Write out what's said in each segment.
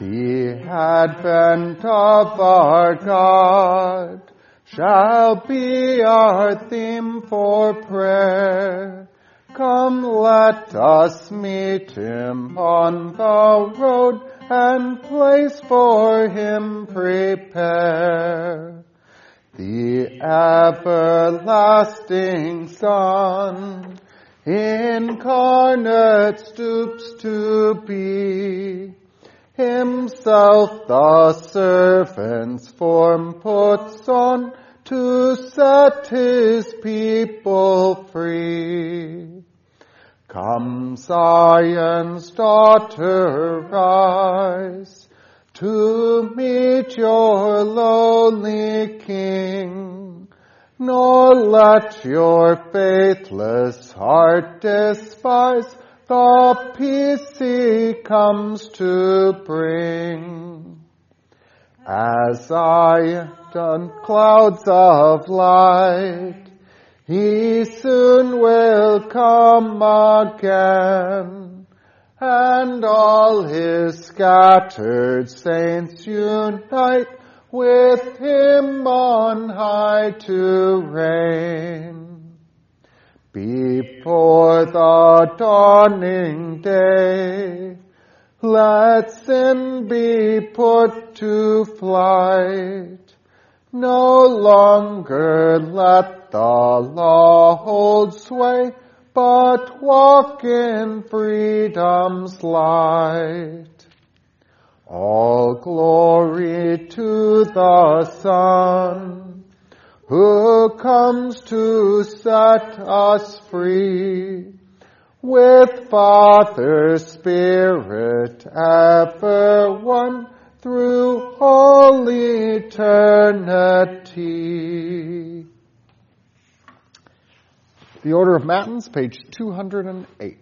The advent of our God shall be our theme for prayer. Come, let us meet him on the road and place for him prepare. The everlasting Son incarnate stoops to be. Himself the servant's form puts on to set his people free. Come, Zion's daughter, rise to meet your lowly King. Nor let your faithless heart despise the peace he comes to bring. As Zion clouds of light, he soon will come again, and all his scattered saints unite with him on high to reign. Before the dawning day, let sin be put to flight. No longer let the law hold sway, but walk in freedom's light. All glory to the Son, who comes to set us free. With Father, Spirit, ever one, through all eternity. The Order of Matins, page 208.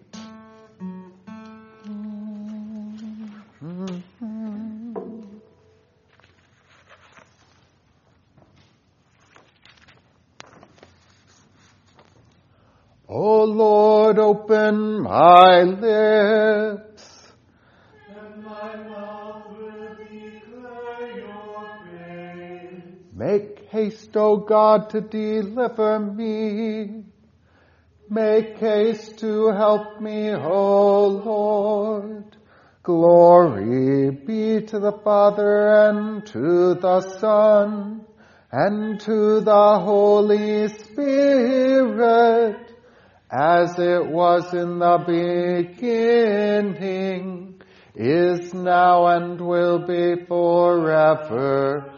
O Lord, open my lips, and my mouth will declare your praise. Make haste, O God, to deliver me. Make haste to help me, O Lord. Glory be to the Father, and to the Son, and to the Holy Spirit, as it was in the beginning, is now, and will be forever.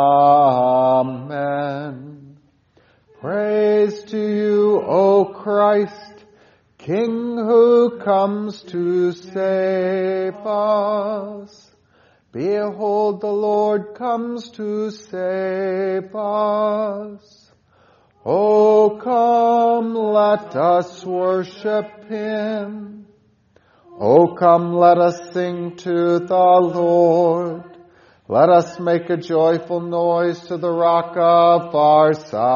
Amen. Praise to you, O Christ, King who comes to save us. Behold, the Lord comes to save us. O come, let us worship him. O come, let us sing to the Lord. Let us make a joyful noise to the rock of our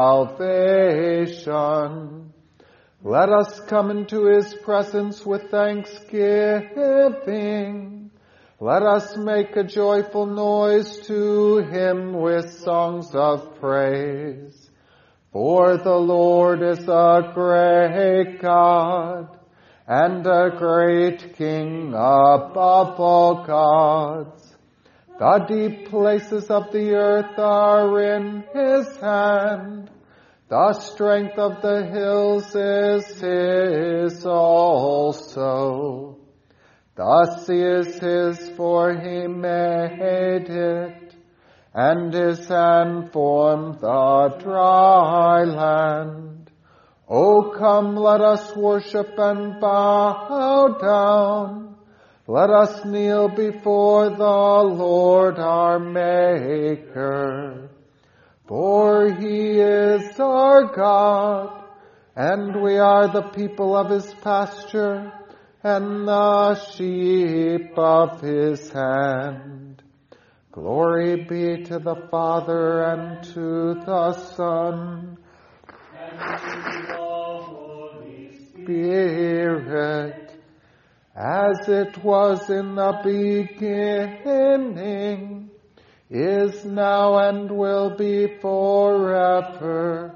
salvation. Let us come into his presence with thanksgiving. Let us make a joyful noise to him with songs of praise. For the Lord is a great God, and a great King above all gods. The deep places of the earth are in his hand. The strength of the hills is his also. The sea is his, for he made it, and his hand formed the dry land. O come, let us worship and bow down. Let us kneel before the Lord our Maker. For he is our God, and we are the people of his pasture, and the sheep of his hand. Glory be to the Father, and to the Son, And to the Holy Spirit, as it was in the beginning, is now, and will be forever.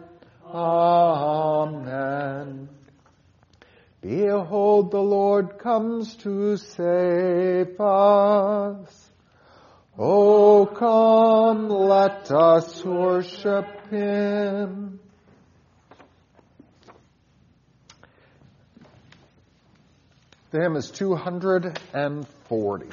Amen. Behold, the Lord comes to save us. O come, let us worship Him. The hymn is 240.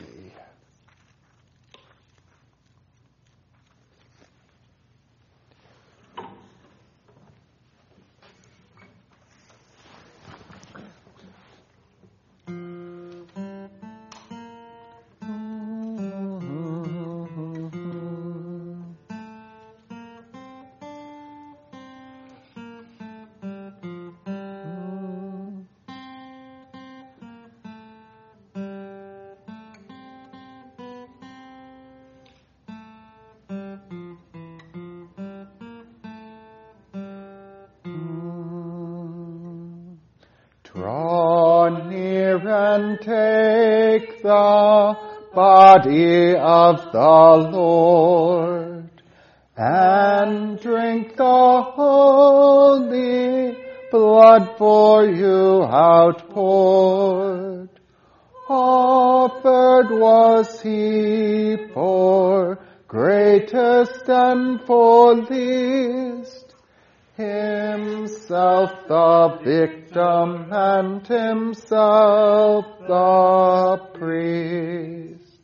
Draw near and take the body of the Lord, and drink the holy blood for you outpoured. Offered was He for greatest and for least, Himself the victim and Himself the priest.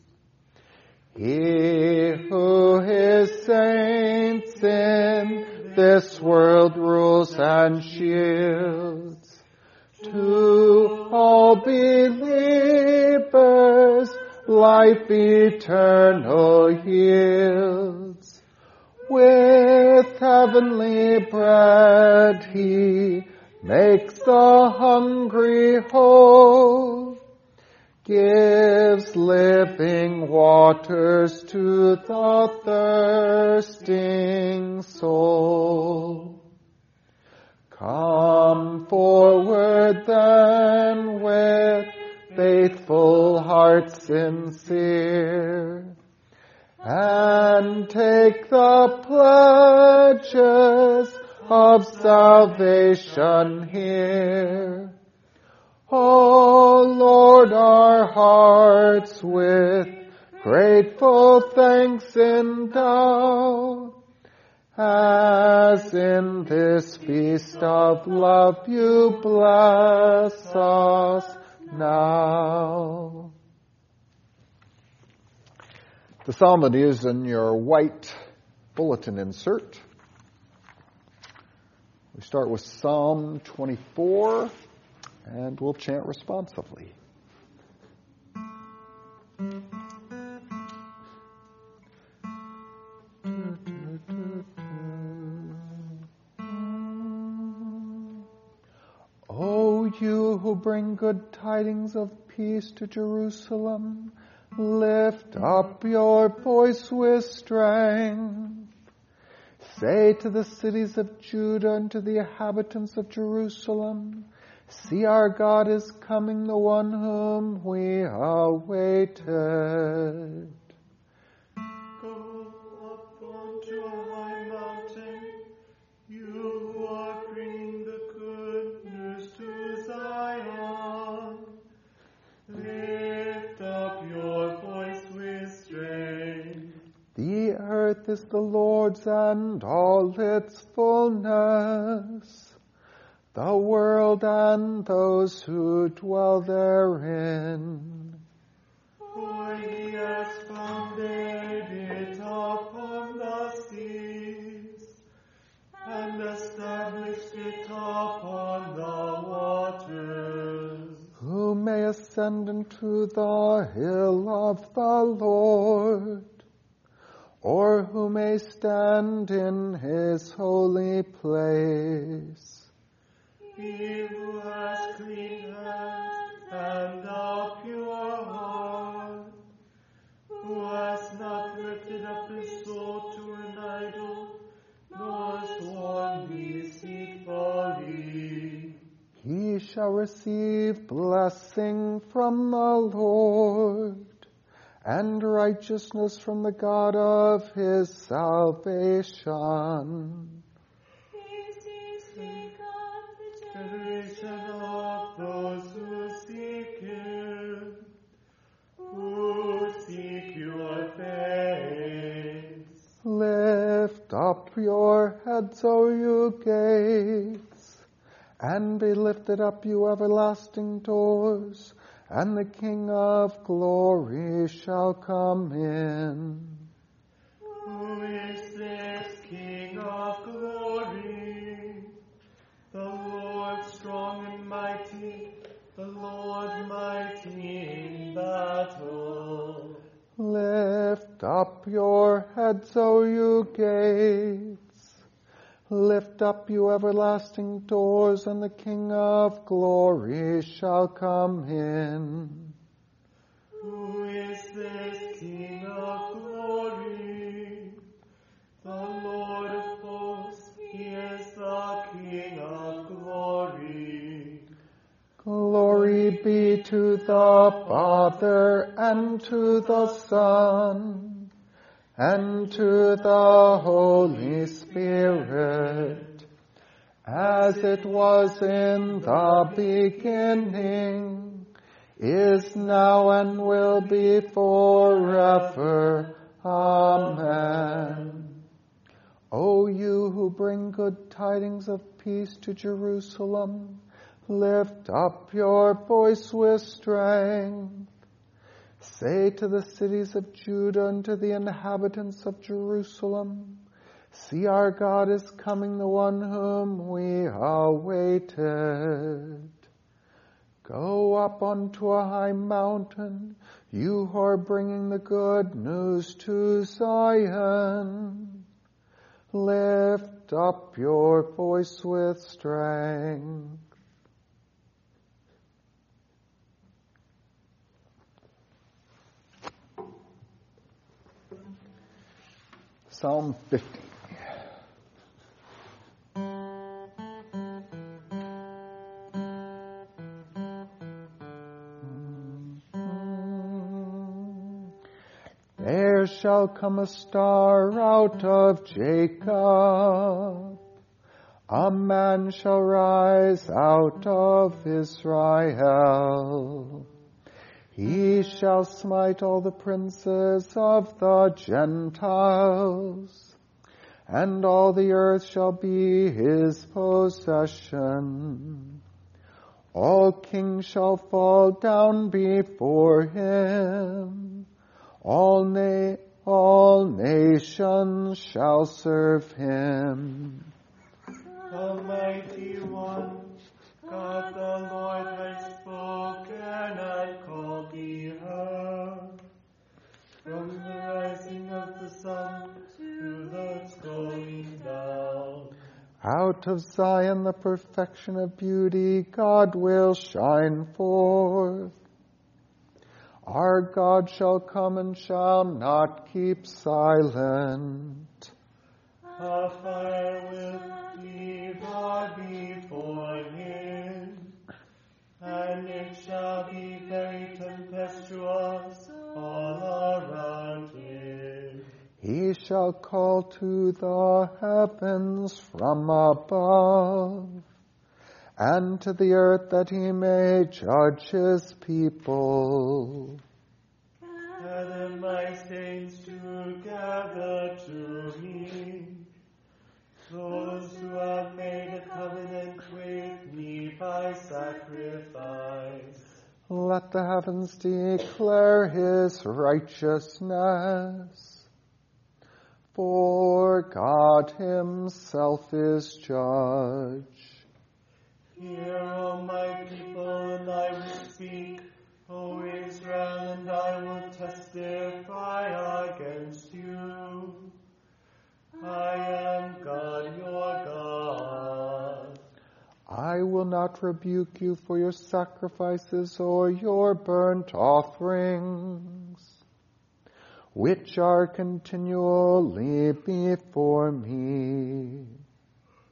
He who His saints in this world rules and shields, to all believers life eternal yields. With heavenly bread He makes the hungry whole, gives living waters to the thirsting soul. Come forward then with faithful hearts sincere, and take the pledges of salvation here. O Lord, our hearts with grateful thanks endow, as in this feast of love you bless us now. The psalm is in your white bulletin insert. We start with Psalm 24, and we'll chant responsively. O you who bring good tidings of peace to Jerusalem, lift up your voice with strength. Say to the cities of Judah and to the inhabitants of Jerusalem, see, our God is coming, the one whom we awaited. Go up onto a high mountain, you who are bringing the good news to Zion. Lift up your voice with strength. The earth is the Lord's and all its fullness, the world and those who dwell therein. For He has founded it upon the seas, and established it upon the waters. Who may ascend into the hill of the Lord, or who may stand in His holy place? He who has clean hands and a pure heart, who has not lifted up his soul to an idol, nor sworn deceitfully. He shall shall receive blessing from the Lord, and righteousness from the God of his salvation. This is the generation of those who seek you, your face. Lift up your heads, O you gates, and be lifted up, you everlasting doors, and the King of glory shall come in. Who is this King of glory? The Lord strong and mighty, the Lord mighty in battle. Lift up your heads, O you gates. Lift up, you everlasting doors, and the King of glory shall come in. Who is this King of glory? The Lord of hosts, he is the King of glory. Glory be to the Father, and to the Son, and to the Holy Spirit, as it was in the beginning, is now, and will be forever. Amen. O you who bring good tidings of peace to Jerusalem, lift up your voice with strength. Say to the cities of Judah and to the inhabitants of Jerusalem, see, our God is coming, the one whom we awaited. Go up onto a high mountain, you who are bringing the good news to Zion. Lift up your voice with strength. Psalm 50. There shall come a star out of Jacob. A man shall rise out of Israel. He shall smite all the princes of the Gentiles, and all the earth shall be his possession. All kings shall fall down before him. All nations shall serve him. The mighty one, God the Lord has spoken and called the earth. From the rising of the sun to the going down. Out of Zion the perfection of beauty, God will shine forth. Our God shall come and shall not keep silent. A fire will devour before him, and it shall be very tempestuous all around him. He shall call to the heavens from above, and to the earth that he may judge his people. Gather my saints together to me, those who have made a covenant with me by sacrifice. Let the heavens declare his righteousness, for God himself is judge. Hear, O my people, and I will speak, O Israel, and I will testify against you. I am God, your God. I will not rebuke you for your sacrifices or your burnt offerings, which are continually before me.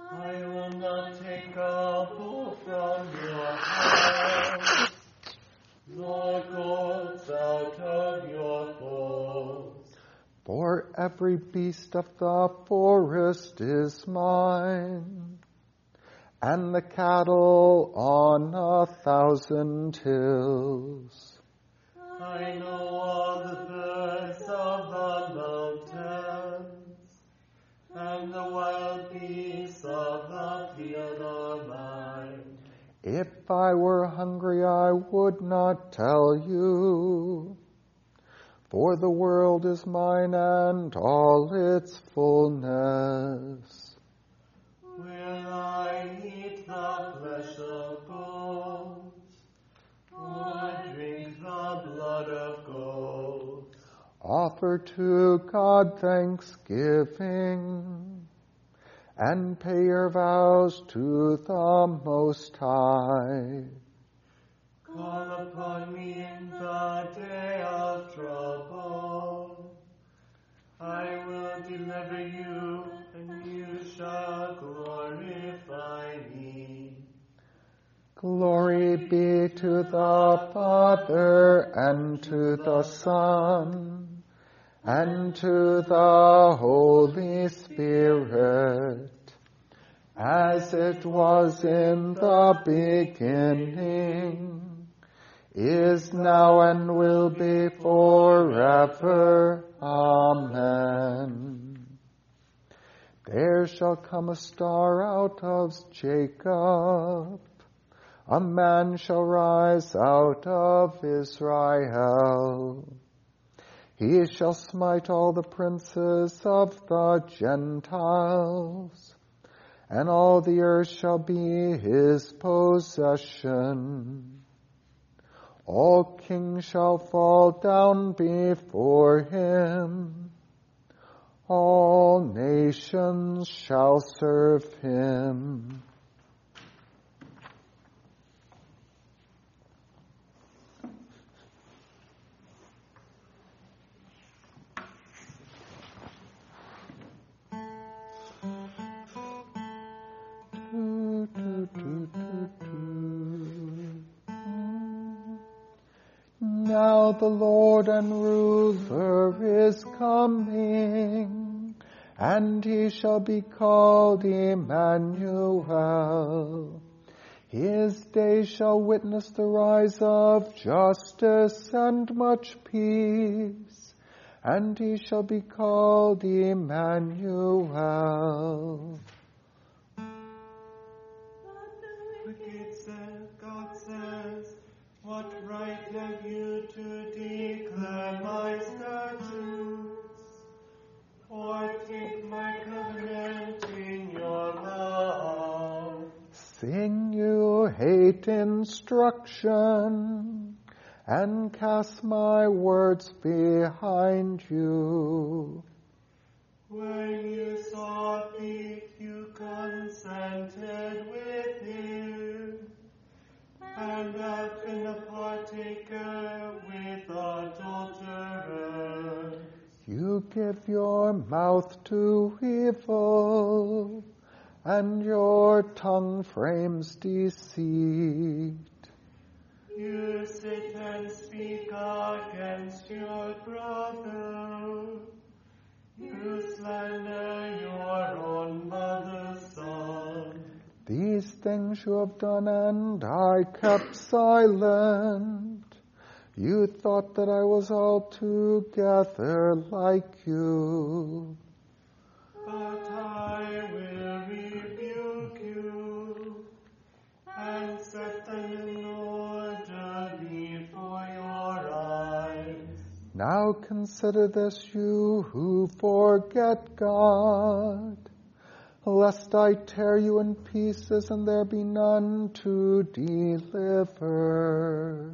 I will not take a bull from your house, nor goats out of your folds. For every beast of the forest is mine, and the cattle on 1,000 hills. I know all the birds of the mountains, and the wild beasts of the field are mine. If I were hungry, I would not tell you, for the world is mine and all its fullness. Will I eat the flesh of bulls, or drink the blood of goats? Offer to God thanksgiving, and pay your vows to the Most High. Call upon me in the day of trouble. I will deliver you, and you shall glorify me. Glory be to the Father, and to the Son, and to the Holy Spirit, as it was in the beginning, is now, and will be forever. Amen. There shall come a star out of Jacob, a man shall rise out of Israel. He shall smite all the princes of the Gentiles, and all the earth shall be his possession. All kings shall fall down before him. All nations shall serve him. Now the Lord and ruler is coming, and he shall be called Emmanuel. His day shall witness the rise of justice and much peace, and he shall be called Emmanuel. God says, what right have you to declare my statutes, or take my covenant in your mouth? Sing, you hate instruction, and cast my words behind you. When you saw a thief, you consented with him, and have been a partaker with adulterers. You give your mouth to evil, and your tongue frames deceit. You sit and speak against your brother. You slander your own mother's son. These things you have done, and I kept silent. You thought that I was altogether like you. But I will rebuke you, and set them in order before your eyes. Now consider this, you who forget God, lest I tear you in pieces and there be none to deliver.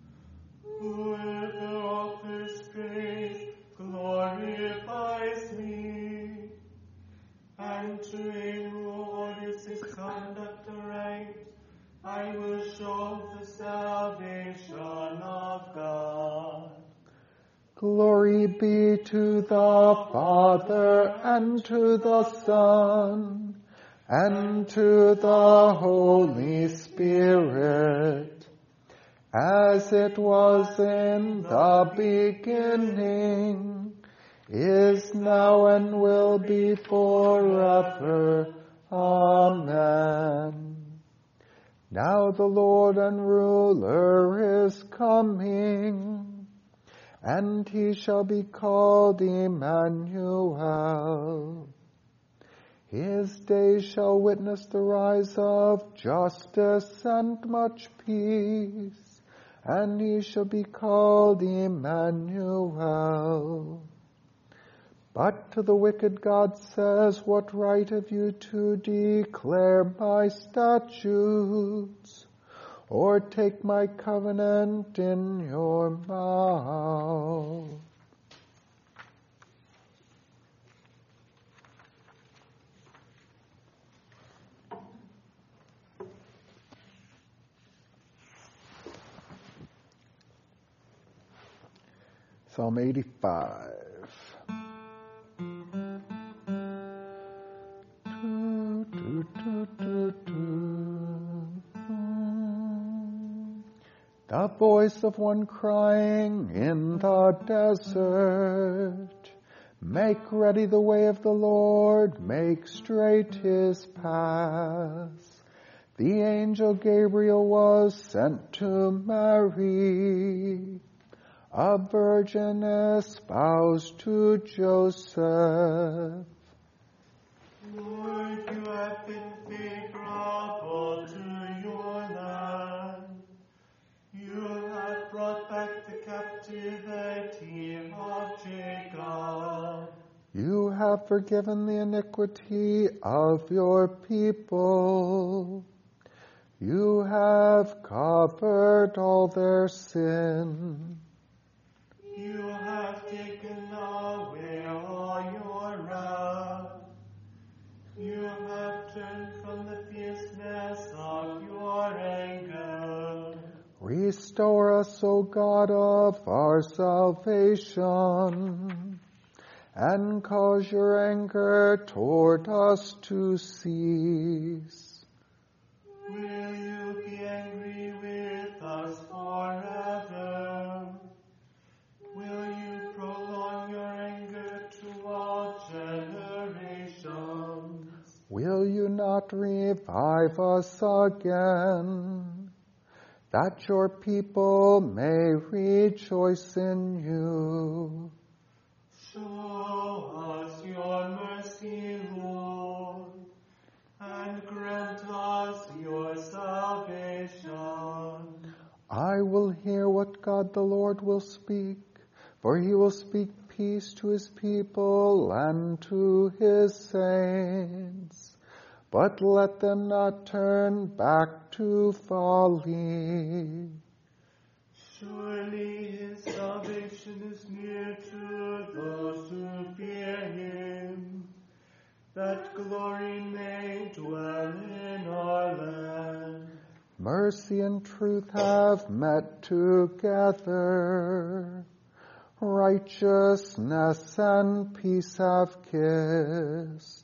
Whoever offers praise glorifies me, and to him who orders his conduct aright, I will show the salvation of God. Glory be to the Father, and to the Son, and to the Holy Spirit, as it was in the beginning, is now and will be forever. Amen. Now the Lord and ruler is coming, and he shall be called Emmanuel. His days shall witness the rise of justice and much peace, and he shall be called Emmanuel. But to the wicked God says, what right have you to declare my statutes, or take my covenant in your mouth? Psalm 85. The voice of one crying in the desert, make ready the way of the Lord, make straight his paths. The angel Gabriel was sent to Mary, a virgin espoused to Joseph. Lord, you have been favorable to your land. You have brought back the captivity of Jacob. You have forgiven the iniquity of your people. You have covered all their sin. You have taken away all your wrath. You have turned from the fierceness of your anger. Restore us, O God of our salvation, and cause your anger toward us to cease. Will you be angry with us forever? Will you prolong your anger to all generations? Will you not revive us again, that your people may rejoice in you? Show us your mercy, Lord, and grant us your salvation. I will hear what God the Lord will speak, for he will speak peace to his people and to his saints. But let them not turn back to folly. Surely his salvation is near to those who fear him, that glory may dwell in our land. Mercy and truth have met together. Righteousness and peace have kissed.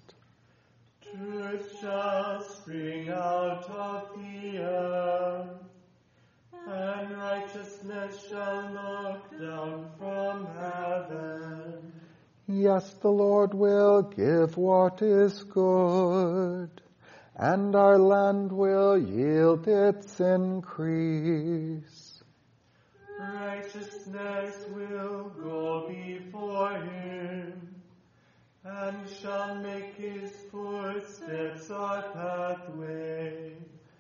Truth shall spring out of the earth, and righteousness shall look down from heaven. Yes, the Lord will give what is good, and our land will yield its increase. Righteousness will go before him, and shall make his footsteps a pathway.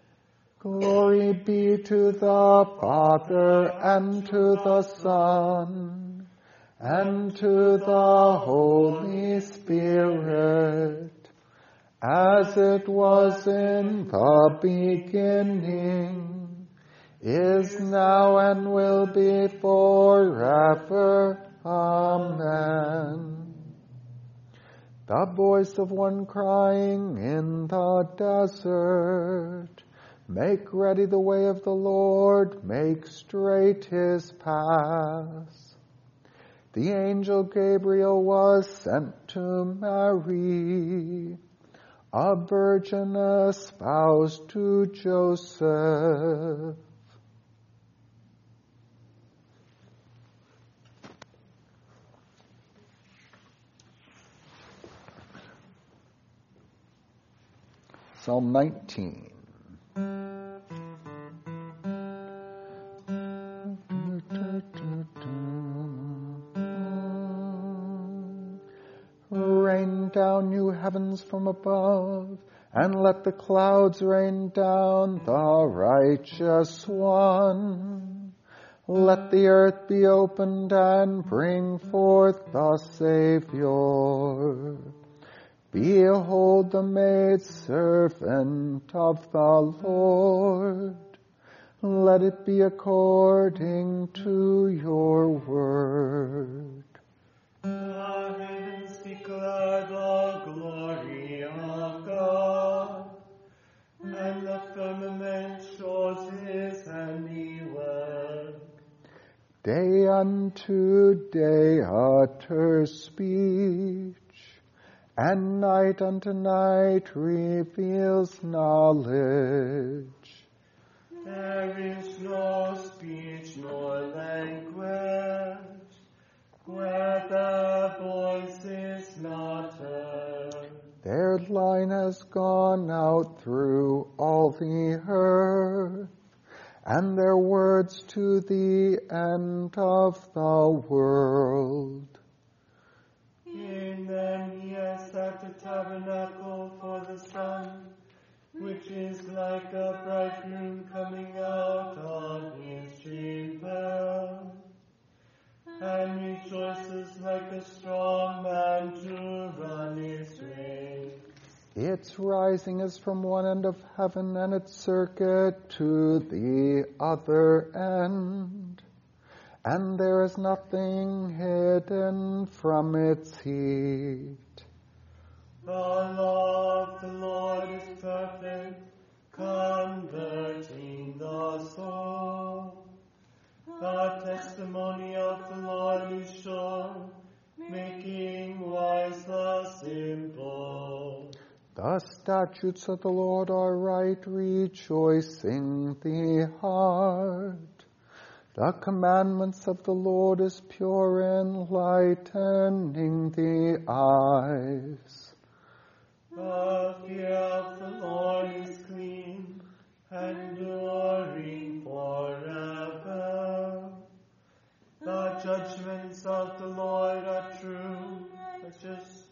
Glory be to the Father, and to the Son, and to the Holy Spirit, as it was in the beginning, is now, and will be forever. Amen. The voice of one crying in the desert, make ready the way of the Lord, make straight his paths. The angel Gabriel was sent to Mary, a virgin espoused to Joseph. Psalm 19. Rain down, you heavens from above, and let the clouds rain down the righteous one. Let the earth be opened and bring forth the Savior. Behold the maidservant of the Lord. Let it be according to your word. The heavens declare the glory of God, and the firmament shows his handiwork. Day unto day utters speech, and night unto night reveals knowledge. There is no speech nor language where their voice is not heard. Their line has gone out through all the earth, and their words to the end of the world. In them he has set a tabernacle for the sun, which is like a bridegroom coming out of his chamber, and rejoices like a strong man to run his race. Its rising is from one end of heaven, and its circuit to the other end. And there is nothing hidden from its heat. The law of the Lord is perfect, converting the soul. The testimony of the Lord is sure, making wise the simple. The statutes of the Lord are right, rejoicing the heart. The commandments of the Lord is pure, enlightening the eyes. The fear of the Lord is clean, enduring forever. The judgments of the Lord are true, just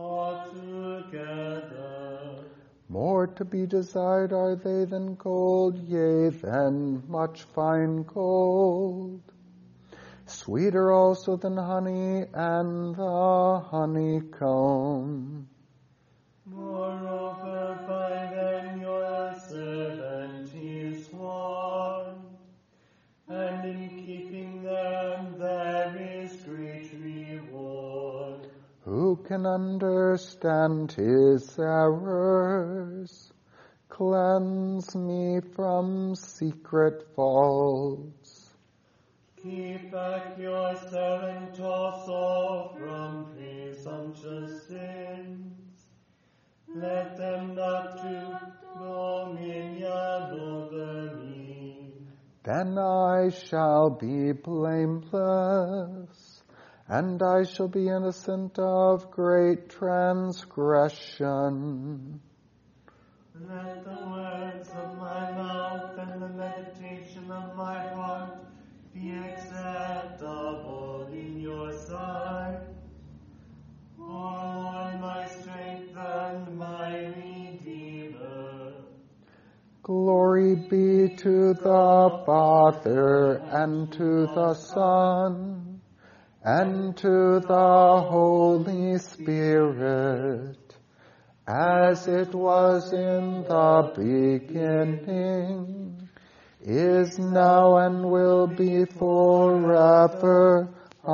altogether. More to be desired are they than gold, yea, than much fine gold. Sweeter also than honey and the honeycomb. Moreover, by them your servant is warned, and in keeping them there is great reward. Who can understand his errors? Cleanse me from secret faults. Keep back your servant also from presumptuous sins. Let them not do dominion over me. Then I shall be blameless, and I shall be innocent of great transgression. Let the words of my mouth and the meditation of my heart be acceptable in your sight. O Lord, my strength and my Redeemer. Glory be to the Father, and to the Son, and to the Holy Spirit, as it was in the beginning, is now, and will be forever.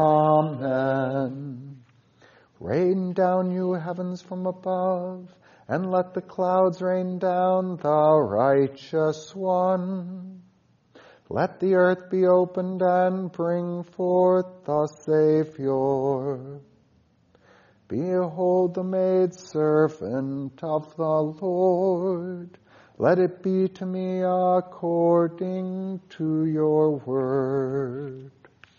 Amen. Rain down, you heavens from above, and let the clouds rain down the righteous one. Let the earth be opened and bring forth the Savior. Behold the maidservant of the Lord. Let it be to me according to your word.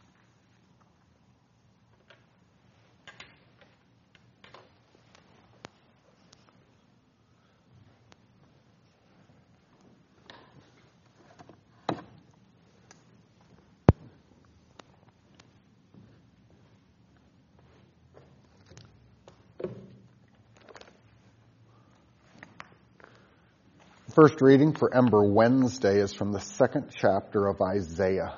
First reading for Ember Wednesday is from the second chapter of Isaiah.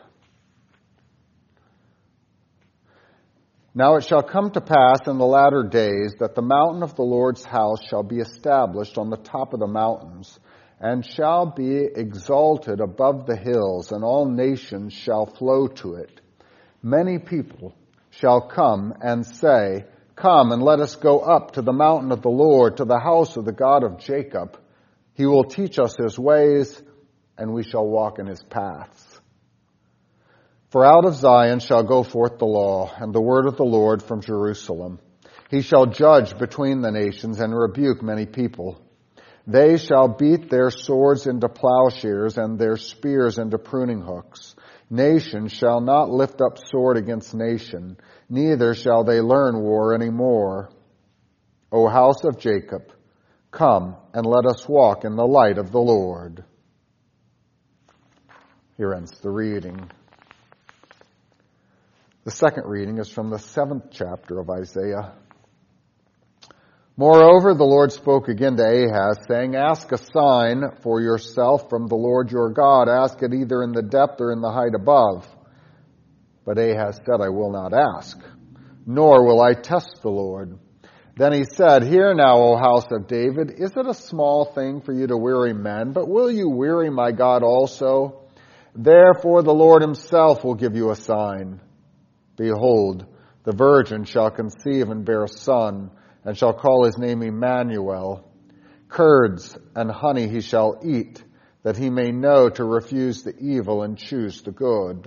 Now it shall come to pass in the latter days that the mountain of the Lord's house shall be established on the top of the mountains, and shall be exalted above the hills, and all nations shall flow to it. Many people shall come and say, Come and let us go up to the mountain of the Lord, to the house of the God of Jacob. He will teach us his ways, and we shall walk in his paths. For out of Zion shall go forth the law, and the word of the Lord from Jerusalem. He shall judge between the nations, and rebuke many people. They shall beat their swords into plowshares, and their spears into pruning hooks. Nation shall not lift up sword against nation, neither shall they learn war any more. O house of Jacob, come and let us walk in the light of the Lord. Here ends the reading. The second reading is from the 7th chapter of Isaiah. Moreover, the Lord spoke again to Ahaz, saying, Ask a sign for yourself from the Lord your God. Ask it either in the depth or in the height above. But Ahaz said, I will not ask, nor will I test the Lord. Then he said, Hear now, O house of David, is it a small thing for you to weary men? But will you weary my God also? Therefore the Lord himself will give you a sign. Behold, the virgin shall conceive and bear a son, and shall call his name Emmanuel. Curds and honey he shall eat, that he may know to refuse the evil and choose the good.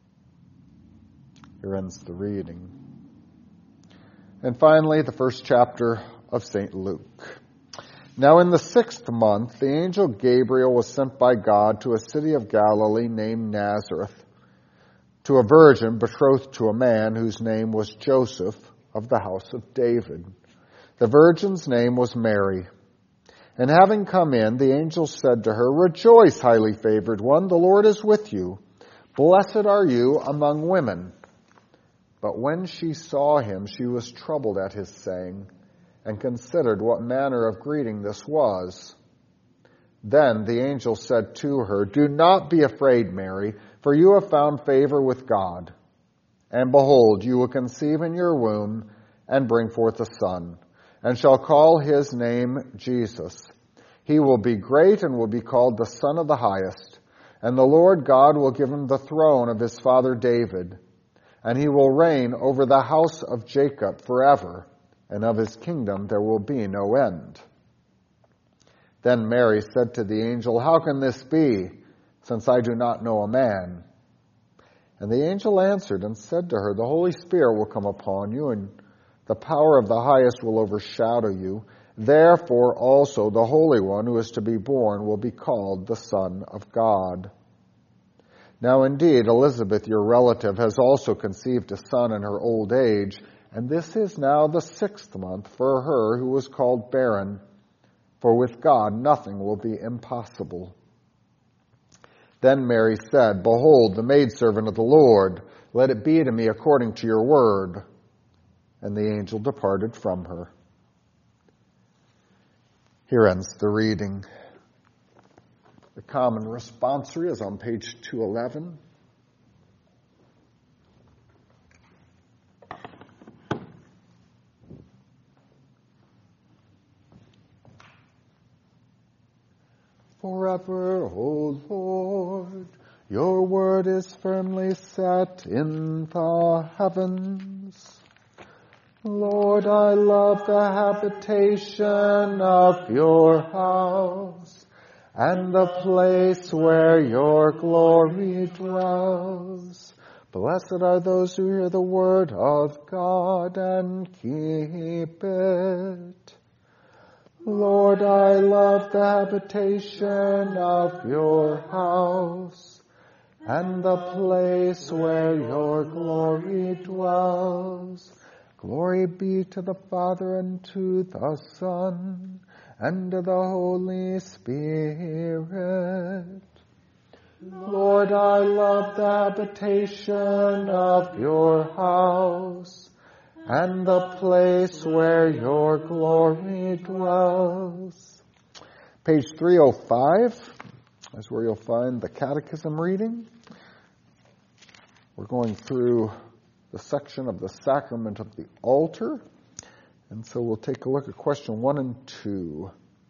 Here ends the reading. And finally, the first chapter of St. Luke. Now in the 6th month, the angel Gabriel was sent by God to a city of Galilee named Nazareth, to a virgin betrothed to a man whose name was Joseph of the house of David. The virgin's name was Mary. And having come in, the angel said to her, Rejoice, highly favored one, the Lord is with you. Blessed are you among women. But when she saw him, she was troubled at his saying, and considered what manner of greeting this was. Then the angel said to her, Do not be afraid, Mary, for you have found favor with God. And behold, you will conceive in your womb and bring forth a son, and shall call his name Jesus. He will be great and will be called the Son of the Highest. And the Lord God will give him the throne of his father David, and he will reign over the house of Jacob forever, and of his kingdom there will be no end. Then Mary said to the angel, How can this be, since I do not know a man? And the angel answered and said to her, The Holy Spirit will come upon you, and the power of the Highest will overshadow you. Therefore also the Holy One who is to be born will be called the Son of God. Now indeed, Elizabeth, your relative, has also conceived a son in her old age, and this is now the 6th month for her who was called barren. For with God nothing will be impossible. Then Mary said, Behold, the maidservant of the Lord, let it be to me according to your word. And the angel departed from her. Here ends the reading. The common responsory is on page 211. Forever, O Lord, your word is firmly set in the heavens. Lord, I love the habitation of your house, and the place where your glory dwells. Blessed are those who hear the word of God and keep it. Lord, I love the habitation of your house, and the place where your glory dwells. Glory be to the Father, and to the Son, and to the Holy Spirit. Lord, I love the habitation of your house, and the place where your glory dwells. Page 305 is where you'll find the Catechism reading. We're going through the section of the sacrament of the altar, and so we'll take a look at question 1 and 2.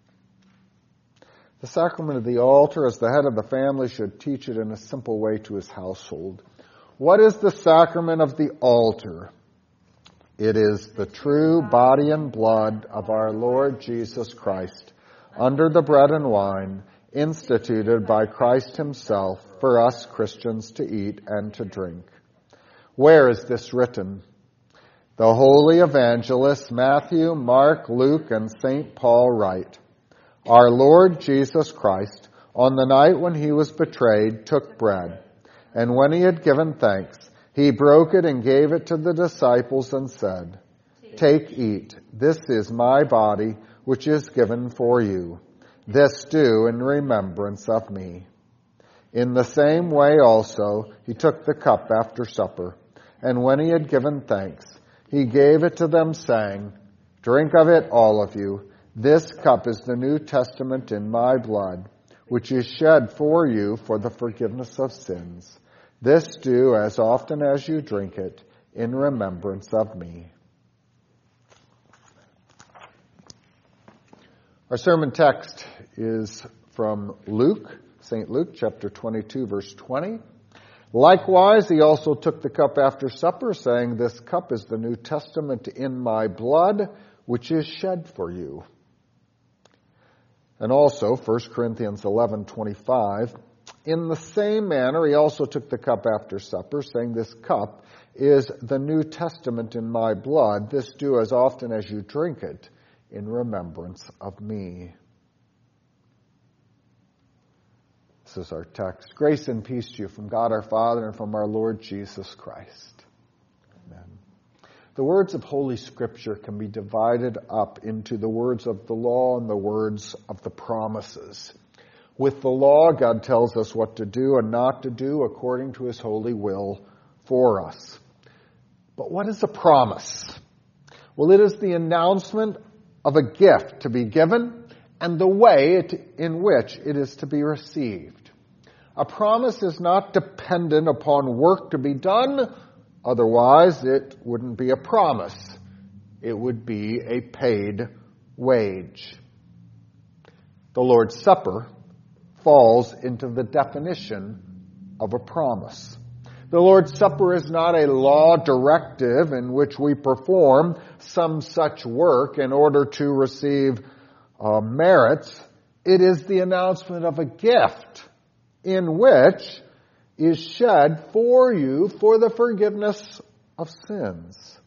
The sacrament of the altar, as the head of the family, should teach it in a simple way to his household. What is the sacrament of the altar? It is the true body and blood of our Lord Jesus Christ, under the bread and wine, instituted by Christ himself for us Christians to eat and to drink. Where is this written? The holy evangelists Matthew, Mark, Luke, and St. Paul write, Our Lord Jesus Christ, on the night when he was betrayed, took bread, and when he had given thanks, he broke it and gave it to the disciples and said, Take, eat, this is my body, which is given for you. This do in remembrance of me. In the same way also he took the cup after supper, and when he had given thanks, he gave it to them, saying, Drink of it, all of you. This cup is the New Testament in my blood, which is shed for you for the forgiveness of sins. This do as often as you drink it in remembrance of me. Our sermon text is from Luke, St. Luke, chapter 22, verse 20. Likewise, he also took the cup after supper, saying, This cup is the New Testament in my blood, which is shed for you. And also, 1 Corinthians 11:25, in the same manner, he also took the cup after supper, saying, This cup is the New Testament in my blood. This do as often as you drink it in remembrance of me. This is our text. Grace and peace to you from God our Father and from our Lord Jesus Christ. Amen. The words of Holy Scripture can be divided up into the words of the law and the words of the promises. With the law, God tells us what to do and not to do according to his holy will for us. But what is a promise? Well, it is the announcement of a gift to be given and the way in which it is to be received. A promise is not dependent upon work to be done, otherwise it wouldn't be a promise. It would be a paid wage. The Lord's Supper falls into the definition of a promise. The Lord's Supper is not a law directive in which we perform some such work in order to receive merits. It is the announcement of a gift in which is shed for you for the forgiveness of sins.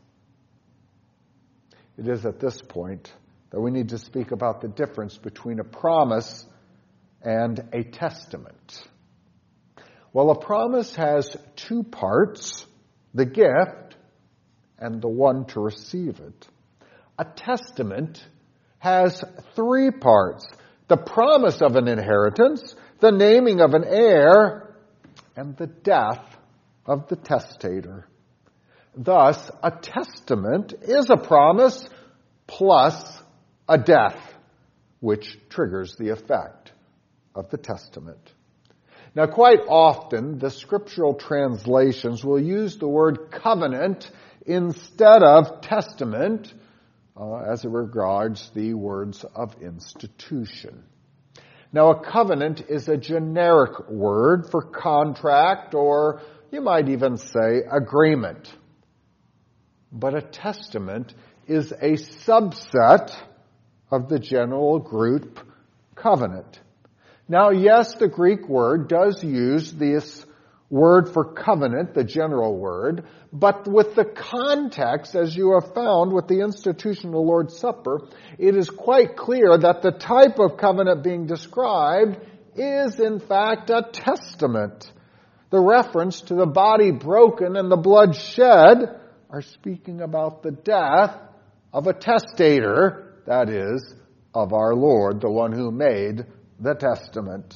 It is at this point that we need to speak about the difference between a promise and a testament. Well, a promise has two parts, the gift and the one to receive it. A testament has three parts, the promise of an inheritance, the naming of an heir, and the death of the testator. Thus, a testament is a promise plus a death, which triggers the effect of the testament. Now, quite often, the scriptural translations will use the word covenant instead of testament as it regards the words of institution. Now, a covenant is a generic word for contract, or you might even say agreement. But a testament is a subset of the general group covenant. Now, yes, the Greek word does use this word for covenant, the general word, but with the context, as you have found with the institution of the Lord's Supper, it is quite clear that the type of covenant being described is in fact a testament. The reference to the body broken and the blood shed are speaking about the death of a testator, that is, of our Lord, the one who made the testament.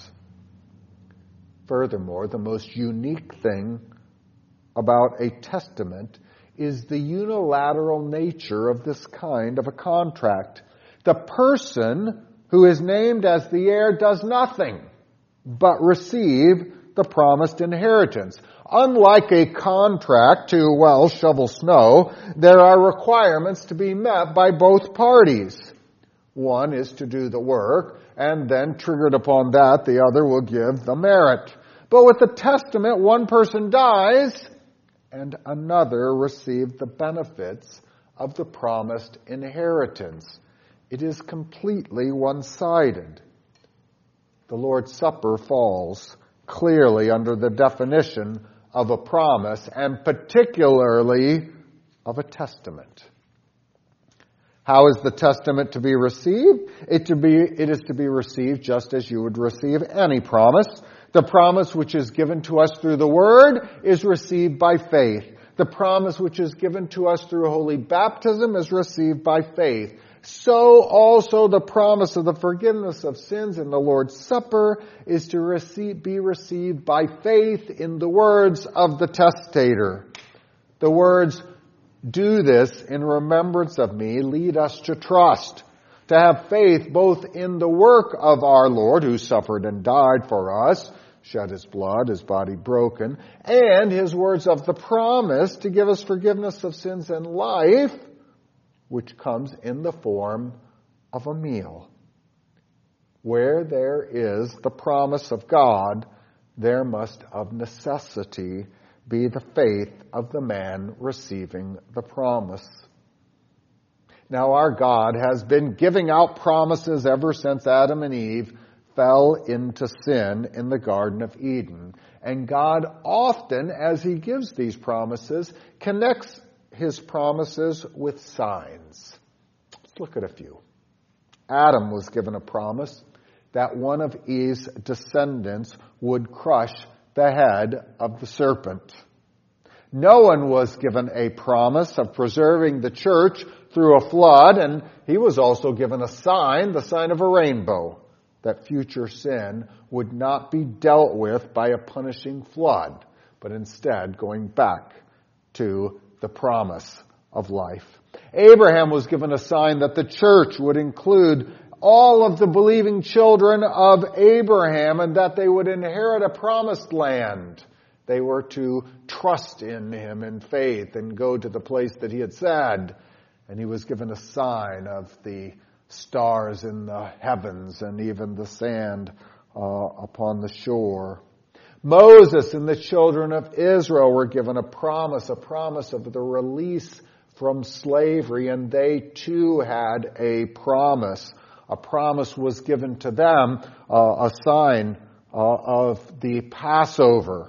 Furthermore, the most unique thing about a testament is the unilateral nature of this kind of a contract. The person who is named as the heir does nothing but receive the promised inheritance. Unlike a contract to, shovel snow, there are requirements to be met by both parties. One is to do the work, and then triggered upon that, the other will give the merit. But with the testament, one person dies, and another receives the benefits of the promised inheritance. It is completely one-sided. The Lord's Supper falls clearly under the definition of a promise, and particularly of a testament. How is the testament to be received? It is to be received just as you would receive any promise. The promise which is given to us through the Word is received by faith. The promise which is given to us through holy baptism is received by faith. So also the promise of the forgiveness of sins in the Lord's Supper is to be received by faith in the words of the testator. The words, "Do this in remembrance of me," lead us to trust, to have faith both in the work of our Lord who suffered and died for us, shed his blood, his body broken, and his words of the promise to give us forgiveness of sins and life, which comes in the form of a meal. Where there is the promise of God, there must of necessity be the faith of the man receiving the promise. Now our God has been giving out promises ever since Adam and Eve fell into sin in the Garden of Eden. And God often, as he gives these promises, connects his promises with signs. Let's look at a few. Adam was given a promise that one of Eve's descendants would crush the head of the serpent. Noah was given a promise of preserving the church through a flood, and he was also given a sign, the sign of a rainbow, that future sin would not be dealt with by a punishing flood, but instead going back to the promise of life. Abraham was given a sign that the church would include all of the believing children of Abraham and that they would inherit a promised land. They were to trust in him in faith and go to the place that he had said. And he was given a sign of the stars in the heavens and even the sand upon the shore. Moses and the children of Israel were given a promise of the release from slavery, and they too had a promise. A promise was given to them, a sign of the Passover.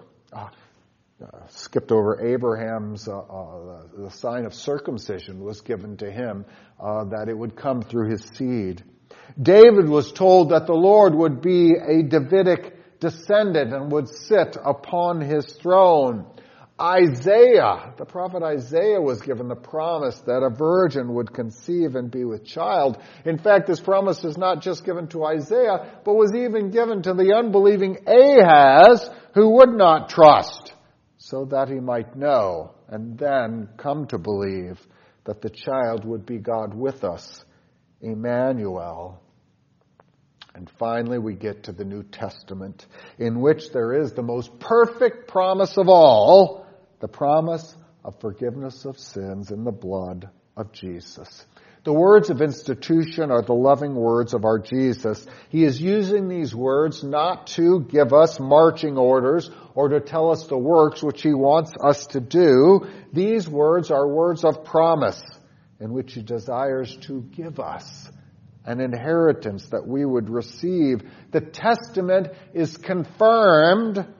Skipped over Abraham's, the sign of circumcision was given to him, that it would come through his seed. David was told that the Lord would be a Davidic descendant and would sit upon his throne. Isaiah, the prophet Isaiah, was given the promise that a virgin would conceive and be with child. In fact, this promise is not just given to Isaiah, but was even given to the unbelieving Ahaz, who would not trust, so that he might know and then come to believe that the child would be God with us, Emmanuel. And finally, we get to the New Testament, in which there is the most perfect promise of all, the promise of forgiveness of sins in the blood of Jesus. The words of institution are the loving words of our Jesus. He is using these words not to give us marching orders or to tell us the works which he wants us to do. These words are words of promise in which he desires to give us an inheritance that we would receive. The testament is confirmed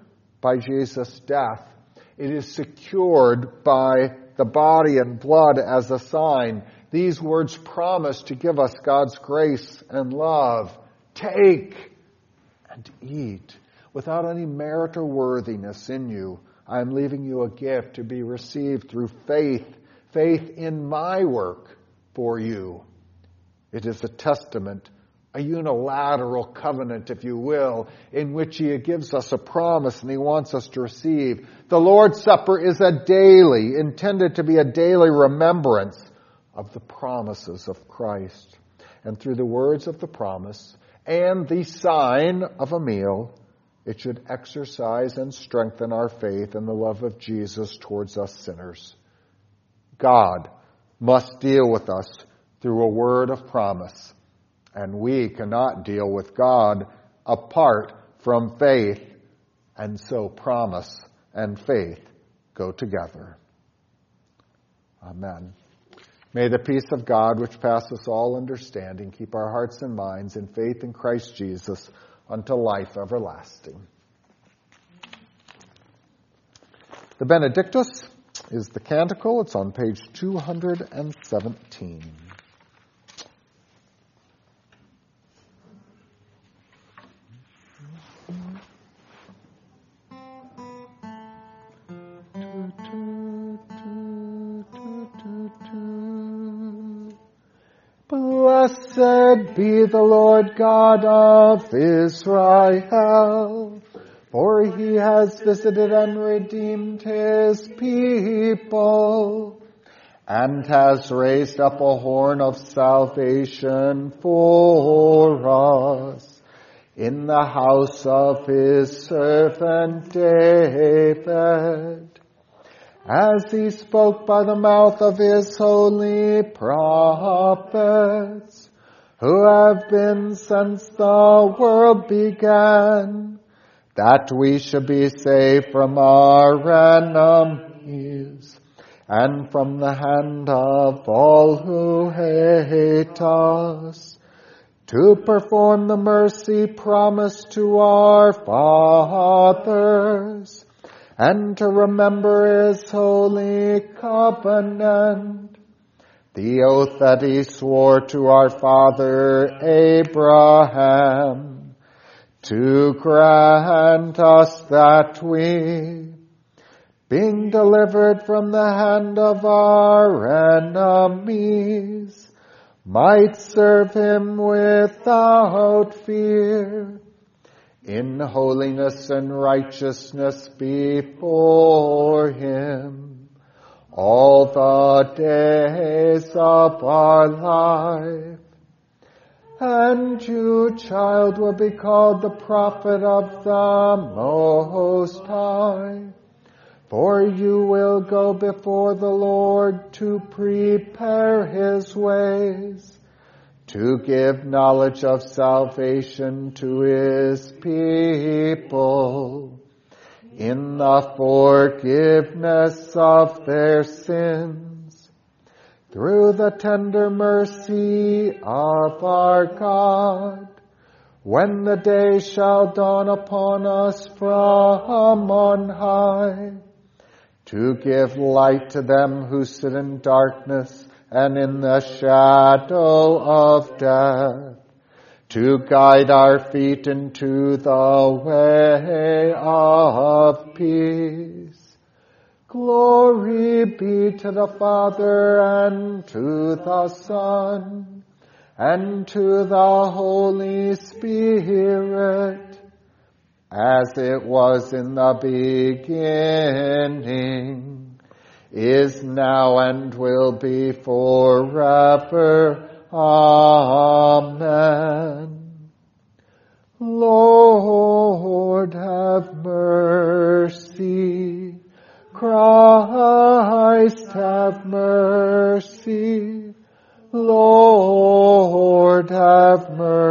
by Jesus' death. It is secured by the body and blood as a sign. These words promise to give us God's grace and love. Take and eat. Without any merit or worthiness in you, I am leaving you a gift to be received through faith in my work for you. It is a testament, a unilateral covenant, if you will, in which He gives us a promise and He wants us to receive. The Lord's Supper is intended to be a daily remembrance of the promises of Christ. And through the words of the promise and the sign of a meal, it should exercise and strengthen our faith in the love of Jesus towards us sinners. God must deal with us through a word of promise, and we cannot deal with God apart from faith, and so promise and faith go together. Amen. May the peace of God, which passes all understanding, keep our hearts and minds in faith in Christ Jesus unto life everlasting. The Benedictus is the canticle. It's on page 217. Blessed be the Lord God of Israel, for He has visited and redeemed His people, and has raised up a horn of salvation for us in the house of His servant David, as He spoke by the mouth of His holy prophets, who have been since the world began, that we should be saved from our enemies, and from the hand of all who hate us, to perform the mercy promised to our fathers, and to remember His holy covenant, the oath that He swore to our father Abraham, to grant us that we, being delivered from the hand of our enemies, might serve Him without fear, in holiness and righteousness before Him, all the days of our life. And you, child, will be called the prophet of the Most High, for you will go before the Lord to prepare His ways, to give knowledge of salvation to His people, in the forgiveness of their sins, through the tender mercy of our God, when the day shall dawn upon us from on high, to give light to them who sit in darkness and in the shadow of death, to guide our feet into the way of peace. Glory be to the Father, and to the Son, and to the Holy Spirit, as it was in the beginning, is now, and will be forever. Amen. Lord, have mercy. Christ, have mercy. Lord, have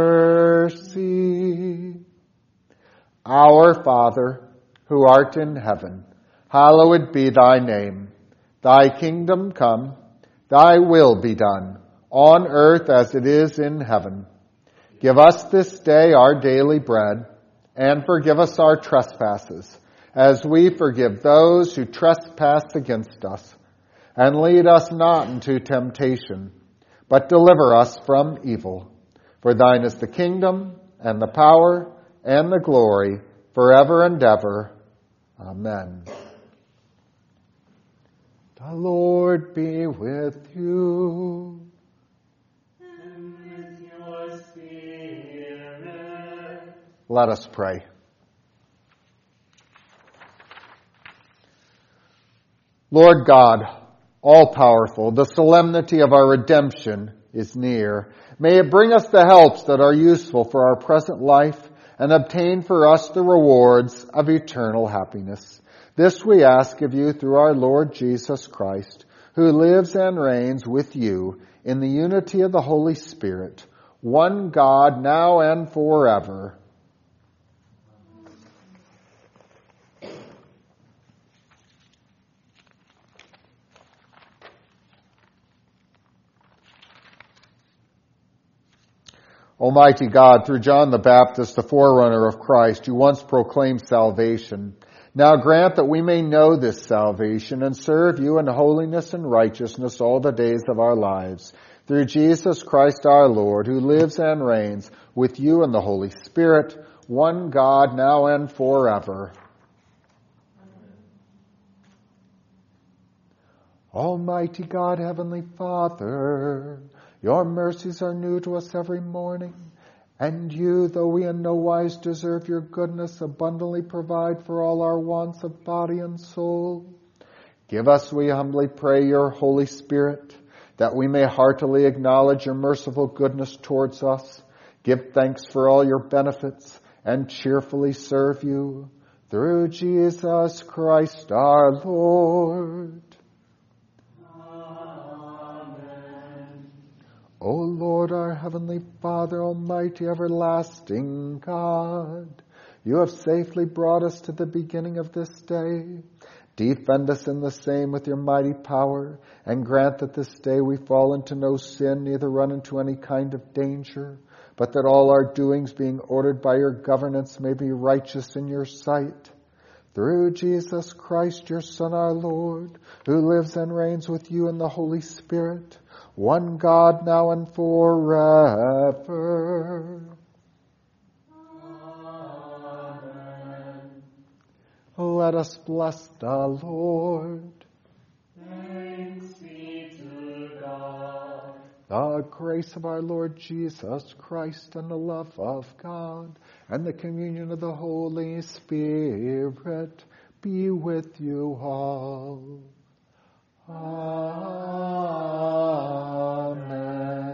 mercy. Our Father, who art in heaven, hallowed be thy name. Thy kingdom come, thy will be done, on earth as it is in heaven. Give us this day our daily bread, and forgive us our trespasses, as we forgive those who trespass against us. And lead us not into temptation, but deliver us from evil. For thine is the kingdom, and the power, and the glory, forever and ever. Amen. The Lord be with you. And with your spirit. Let us pray. Lord God, all-powerful, the solemnity of our redemption is near. May it bring us the helps that are useful for our present life and obtain for us the rewards of eternal happiness. This we ask of you through our Lord Jesus Christ, who lives and reigns with you in the unity of the Holy Spirit, one God, now and forever. Almighty God, through John the Baptist, the forerunner of Christ, you once proclaimed salvation. Now grant that we may know this salvation and serve you in holiness and righteousness all the days of our lives. Through Jesus Christ our Lord, who lives and reigns with you in the Holy Spirit, one God, now and forever. Almighty God, Heavenly Father, your mercies are new to us every morning, and you, though we in no wise deserve your goodness, abundantly provide for all our wants of body and soul. Give us, we humbly pray, your Holy Spirit, that we may heartily acknowledge your merciful goodness towards us, give thanks for all your benefits, and cheerfully serve you, through Jesus Christ our Lord. O Lord, our Heavenly Father, Almighty, everlasting God, you have safely brought us to the beginning of this day. Defend us in the same with your mighty power, and grant that this day we fall into no sin, neither run into any kind of danger, but that all our doings, being ordered by your governance, may be righteous in your sight. Through Jesus Christ, your Son, our Lord, who lives and reigns with you in the Holy Spirit, one God, now and forever. Amen. Let us bless the Lord. Thanks be to God. The grace of our Lord Jesus Christ and the love of God and the communion of the Holy Spirit be with you all. Amen.